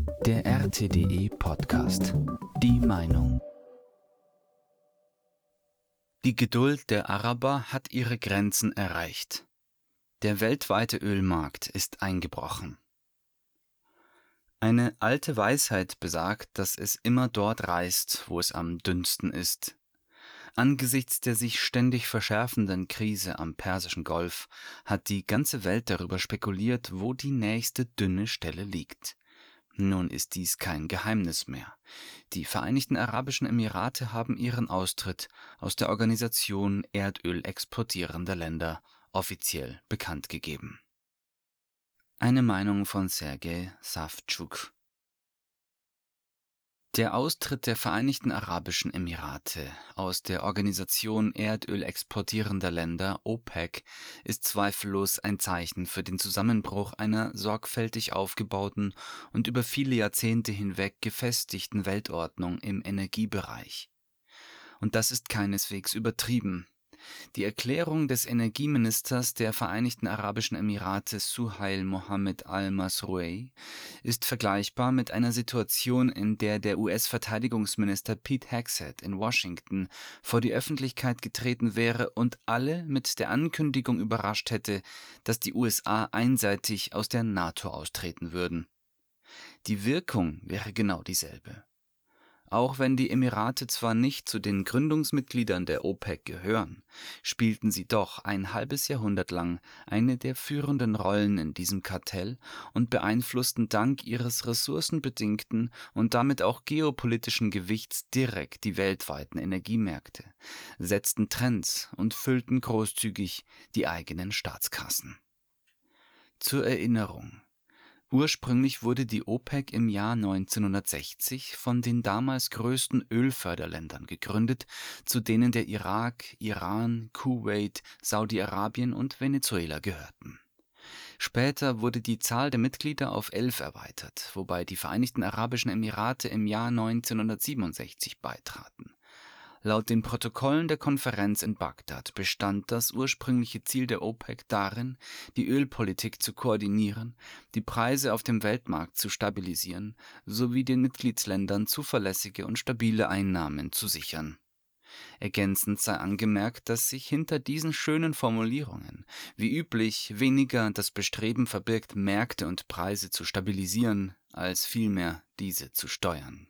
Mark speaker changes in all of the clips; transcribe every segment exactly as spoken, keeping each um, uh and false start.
Speaker 1: Der R T D E-Podcast. Die Meinung. Die Geduld der Araber hat ihre Grenzen erreicht. Der weltweite Ölmarkt ist eingebrochen. Eine alte Weisheit besagt, dass es immer dort reißt, wo es am dünnsten ist. Angesichts der sich ständig verschärfenden Krise am Persischen Golf hat die ganze Welt darüber spekuliert, wo die nächste dünne Stelle liegt. Nun ist dies kein Geheimnis mehr. Die Vereinigten Arabischen Emirate haben ihren Austritt aus der Organisation Erdöl exportierender Länder offiziell bekannt gegeben. Eine Meinung von Sergej Savtschuk. Der Austritt der Vereinigten Arabischen Emirate aus der Organisation Erdöl exportierender Länder OPEC ist zweifellos ein Zeichen für den Zusammenbruch einer sorgfältig aufgebauten und über viele Jahrzehnte hinweg gefestigten Weltordnung im Energiebereich. Und das ist keineswegs übertrieben. Die Erklärung des Energieministers der Vereinigten Arabischen Emirate Suhail Mohammed al-Masroui ist vergleichbar mit einer Situation, in der der U S-Verteidigungsminister Pete Hegseth in Washington vor die Öffentlichkeit getreten wäre und alle mit der Ankündigung überrascht hätte, dass die U S A einseitig aus der NATO austreten würden. Die Wirkung wäre genau dieselbe. Auch wenn die Emirate zwar nicht zu den Gründungsmitgliedern der OPEC gehören, spielten sie doch ein halbes Jahrhundert lang eine der führenden Rollen in diesem Kartell und beeinflussten dank ihres ressourcenbedingten und damit auch geopolitischen Gewichts direkt die weltweiten Energiemärkte, setzten Trends und füllten großzügig die eigenen Staatskassen. Zur Erinnerung: Ursprünglich wurde die OPEC im Jahr neunzehnhundertsechzig von den damals größten Ölförderländern gegründet, zu denen der Irak, Iran, Kuwait, Saudi-Arabien und Venezuela gehörten. Später wurde die Zahl der Mitglieder auf elf erweitert, wobei die Vereinigten Arabischen Emirate im Jahr neunzehnhundertsiebenundsechzig beitraten. Laut den Protokollen der Konferenz in Bagdad bestand das ursprüngliche Ziel der OPEC darin, die Ölpolitik zu koordinieren, die Preise auf dem Weltmarkt zu stabilisieren sowie den Mitgliedsländern zuverlässige und stabile Einnahmen zu sichern. Ergänzend sei angemerkt, dass sich hinter diesen schönen Formulierungen wie üblich weniger das Bestreben verbirgt, Märkte und Preise zu stabilisieren, als vielmehr diese zu steuern.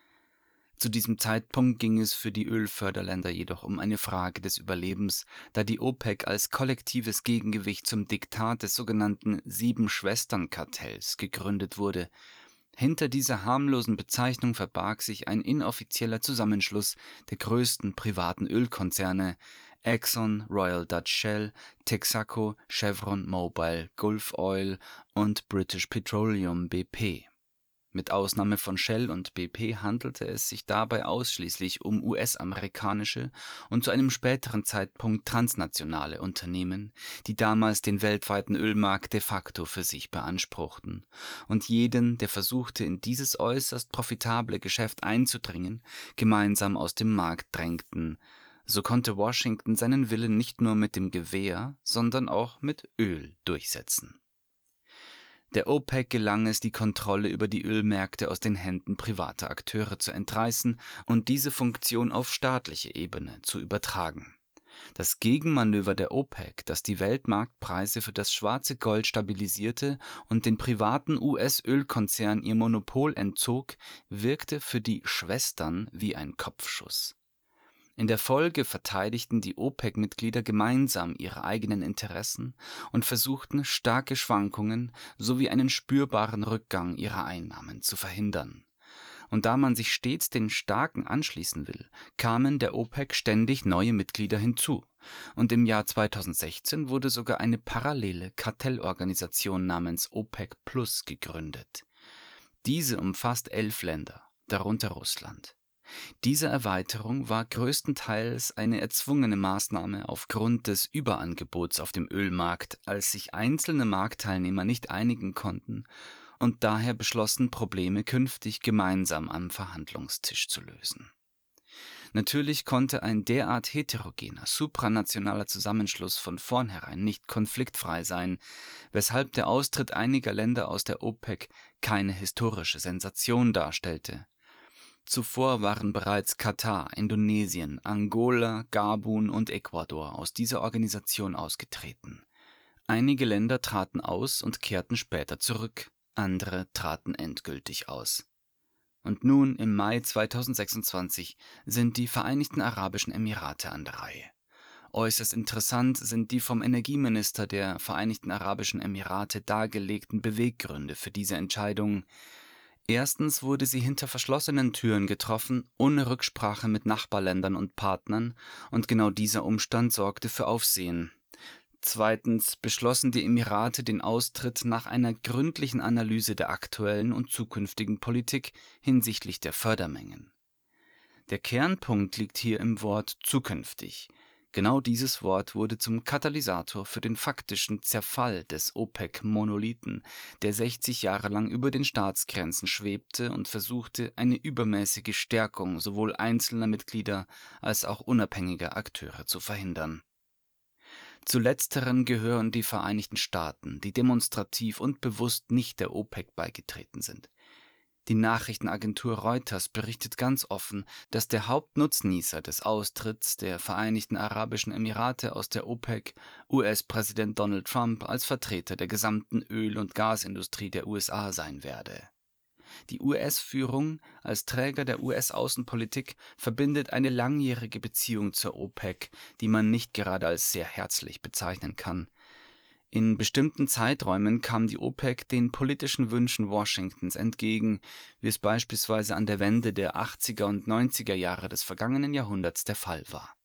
Speaker 1: Zu diesem Zeitpunkt ging es für die Ölförderländer jedoch um eine Frage des Überlebens, da die OPEC als kollektives Gegengewicht zum Diktat des sogenannten Sieben-Schwestern-Kartells gegründet wurde. Hinter dieser harmlosen Bezeichnung verbarg sich ein inoffizieller Zusammenschluss der größten privaten Ölkonzerne Exxon, Royal Dutch Shell, Texaco, Chevron, Mobil, Gulf Oil und British Petroleum B P. Mit Ausnahme von Shell und B P handelte es sich dabei ausschließlich um U S-amerikanische und zu einem späteren Zeitpunkt transnationale Unternehmen, die damals den weltweiten Ölmarkt de facto für sich beanspruchten und jeden, der versuchte, in dieses äußerst profitable Geschäft einzudringen, gemeinsam aus dem Markt drängten. So konnte Washington seinen Willen nicht nur mit dem Gewehr, sondern auch mit Öl durchsetzen. Der OPEC gelang es, die Kontrolle über die Ölmärkte aus den Händen privater Akteure zu entreißen und diese Funktion auf staatliche Ebene zu übertragen. Das Gegenmanöver der OPEC, das die Weltmarktpreise für das schwarze Gold stabilisierte und den privaten U S-Ölkonzernen ihr Monopol entzog, wirkte für die Schwestern wie ein Kopfschuss. In der Folge verteidigten die OPEC-Mitglieder gemeinsam ihre eigenen Interessen und versuchten, starke Schwankungen sowie einen spürbaren Rückgang ihrer Einnahmen zu verhindern. Und da man sich stets den Starken anschließen will, kamen der OPEC ständig neue Mitglieder hinzu. Und im Jahr zweitausendsechzehn wurde sogar eine parallele Kartellorganisation namens OPEC Plus gegründet. Diese umfasst elf Länder, darunter Russland. Diese Erweiterung war größtenteils eine erzwungene Maßnahme aufgrund des Überangebots auf dem Ölmarkt, als sich einzelne Marktteilnehmer nicht einigen konnten und daher beschlossen, Probleme künftig gemeinsam am Verhandlungstisch zu lösen. Natürlich konnte ein derart heterogener, supranationaler Zusammenschluss von vornherein nicht konfliktfrei sein, weshalb der Austritt einiger Länder aus der OPEC keine historische Sensation darstellte. Zuvor waren bereits Katar, Indonesien, Angola, Gabun und Ecuador aus dieser Organisation ausgetreten. Einige Länder traten aus und kehrten später zurück, andere traten endgültig aus. Und nun, im Mai zweitausendsechsundzwanzig, sind die Vereinigten Arabischen Emirate an der Reihe. Äußerst interessant sind die vom Energieminister der Vereinigten Arabischen Emirate dargelegten Beweggründe für diese Entscheidung. Erstens wurde sie hinter verschlossenen Türen getroffen, ohne Rücksprache mit Nachbarländern und Partnern, und genau dieser Umstand sorgte für Aufsehen. Zweitens beschlossen die Emirate den Austritt nach einer gründlichen Analyse der aktuellen und zukünftigen Politik hinsichtlich der Fördermengen. Der Kernpunkt liegt hier im Wort zukünftig. Genau dieses Wort wurde zum Katalysator für den faktischen Zerfall des OPEC-Monolithen, der sechzig Jahre lang über den Staatsgrenzen schwebte und versuchte, eine übermäßige Stärkung sowohl einzelner Mitglieder als auch unabhängiger Akteure zu verhindern. Zu letzteren gehören die Vereinigten Staaten, die demonstrativ und bewusst nicht der OPEC beigetreten sind. Die Nachrichtenagentur Reuters berichtet ganz offen, dass der Hauptnutznießer des Austritts der Vereinigten Arabischen Emirate aus der OPEC U S-Präsident Donald Trump als Vertreter der gesamten Öl- und Gasindustrie der U S A sein werde. Die U S-Führung als Träger der U S-Außenpolitik verbindet eine langjährige Beziehung zur OPEC, die man nicht gerade als sehr herzlich bezeichnen kann. In bestimmten Zeiträumen kam die OPEC den politischen Wünschen Washingtons entgegen, wie es beispielsweise an der Wende der achtziger und neunziger Jahre des vergangenen Jahrhunderts der Fall war.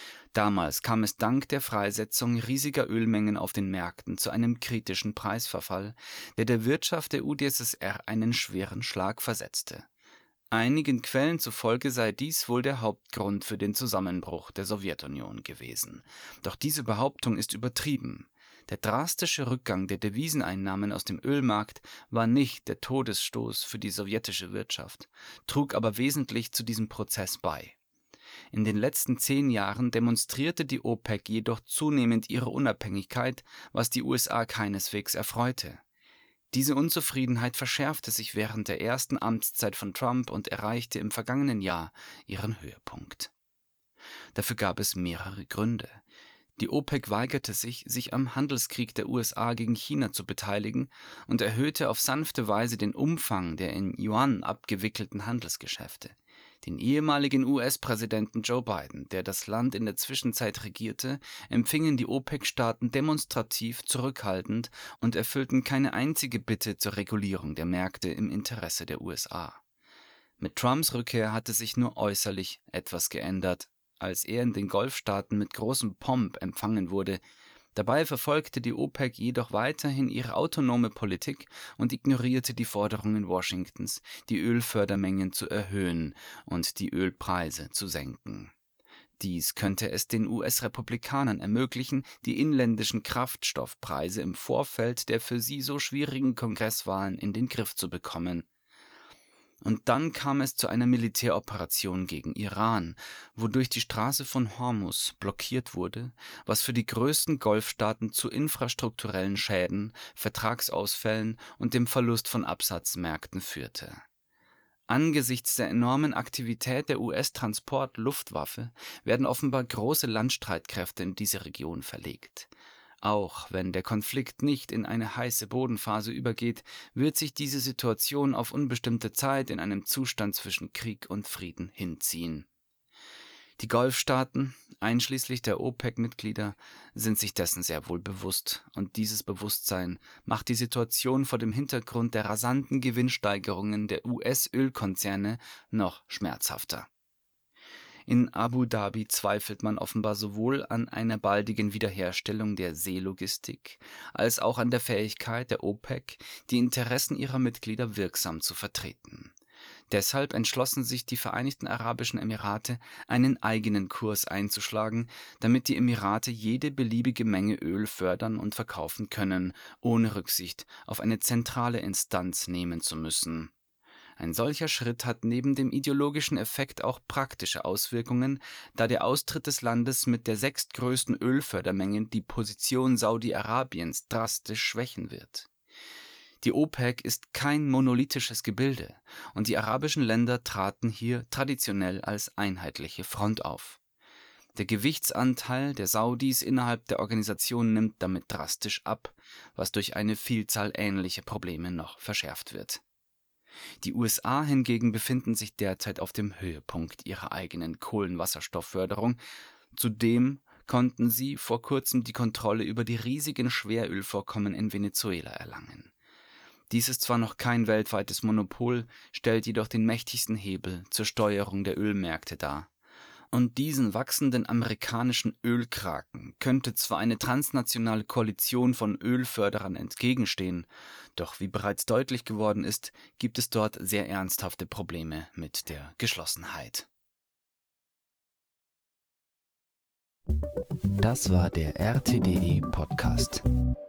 Speaker 1: Damals kam es dank der Freisetzung riesiger Ölmengen auf den Märkten zu einem kritischen Preisverfall, der der Wirtschaft der U d S S R einen schweren Schlag versetzte. Einigen Quellen zufolge sei dies wohl der Hauptgrund für den Zusammenbruch der Sowjetunion gewesen. Doch diese Behauptung ist übertrieben. Der drastische Rückgang der Deviseneinnahmen aus dem Ölmarkt war nicht der Todesstoß für die sowjetische Wirtschaft, trug aber wesentlich zu diesem Prozess bei. In den letzten zehn Jahren demonstrierte die OPEC jedoch zunehmend ihre Unabhängigkeit, was die U S A keineswegs erfreute. Diese Unzufriedenheit verschärfte sich während der ersten Amtszeit von Trump und erreichte im vergangenen Jahr ihren Höhepunkt. Dafür gab es mehrere Gründe. Die OPEC weigerte sich, sich am Handelskrieg der U S A gegen China zu beteiligen und erhöhte auf sanfte Weise den Umfang der in Yuan abgewickelten Handelsgeschäfte. Den ehemaligen U S-Präsidenten Joe Biden, der das Land in der Zwischenzeit regierte, empfingen die OPEC-Staaten demonstrativ zurückhaltend und erfüllten keine einzige Bitte zur Regulierung der Märkte im Interesse der U S A. Mit Trumps Rückkehr hatte sich nur äußerlich etwas geändert, als er in den Golfstaaten mit großem Pomp empfangen wurde. Dabei verfolgte die OPEC jedoch weiterhin ihre autonome Politik und ignorierte die Forderungen Washingtons, die Ölfördermengen zu erhöhen und die Ölpreise zu senken. Dies könnte es den U S-Republikanern ermöglichen, die inländischen Kraftstoffpreise im Vorfeld der für sie so schwierigen Kongresswahlen in den Griff zu bekommen. Und dann kam es zu einer Militäroperation gegen Iran, wodurch die Straße von Hormuz blockiert wurde, was für die größten Golfstaaten zu infrastrukturellen Schäden, Vertragsausfällen und dem Verlust von Absatzmärkten führte. Angesichts der enormen Aktivität der U S-Transport-Luftwaffe werden offenbar große Landstreitkräfte in diese Region verlegt. Auch wenn der Konflikt nicht in eine heiße Bodenphase übergeht, wird sich diese Situation auf unbestimmte Zeit in einem Zustand zwischen Krieg und Frieden hinziehen. Die Golfstaaten, einschließlich der OPEC-Mitglieder, sind sich dessen sehr wohl bewusst, und dieses Bewusstsein macht die Situation vor dem Hintergrund der rasanten Gewinnsteigerungen der U S-Ölkonzerne noch schmerzhafter. In Abu Dhabi zweifelt man offenbar sowohl an einer baldigen Wiederherstellung der Seelogistik als auch an der Fähigkeit der OPEC, die Interessen ihrer Mitglieder wirksam zu vertreten. Deshalb entschlossen sich die Vereinigten Arabischen Emirate, einen eigenen Kurs einzuschlagen, damit die Emirate jede beliebige Menge Öl fördern und verkaufen können, ohne Rücksicht auf eine zentrale Instanz nehmen zu müssen. Ein solcher Schritt hat neben dem ideologischen Effekt auch praktische Auswirkungen, da der Austritt des Landes mit der sechstgrößten Ölfördermenge die Position Saudi-Arabiens drastisch schwächen wird. Die OPEC ist kein monolithisches Gebilde und die arabischen Länder traten hier traditionell als einheitliche Front auf. Der Gewichtsanteil der Saudis innerhalb der Organisation nimmt damit drastisch ab, was durch eine Vielzahl ähnlicher Probleme noch verschärft wird. Die U S A hingegen befinden sich derzeit auf dem Höhepunkt ihrer eigenen Kohlenwasserstoffförderung. Zudem konnten sie vor kurzem die Kontrolle über die riesigen Schwerölvorkommen in Venezuela erlangen. Dies ist zwar noch kein weltweites Monopol, stellt jedoch den mächtigsten Hebel zur Steuerung der Ölmärkte dar. Und diesen wachsenden amerikanischen Ölkraken könnte zwar eine transnationale Koalition von Ölförderern entgegenstehen, doch wie bereits deutlich geworden ist, gibt es dort sehr ernsthafte Probleme mit der Geschlossenheit.
Speaker 2: Das war der R T D E Podcast.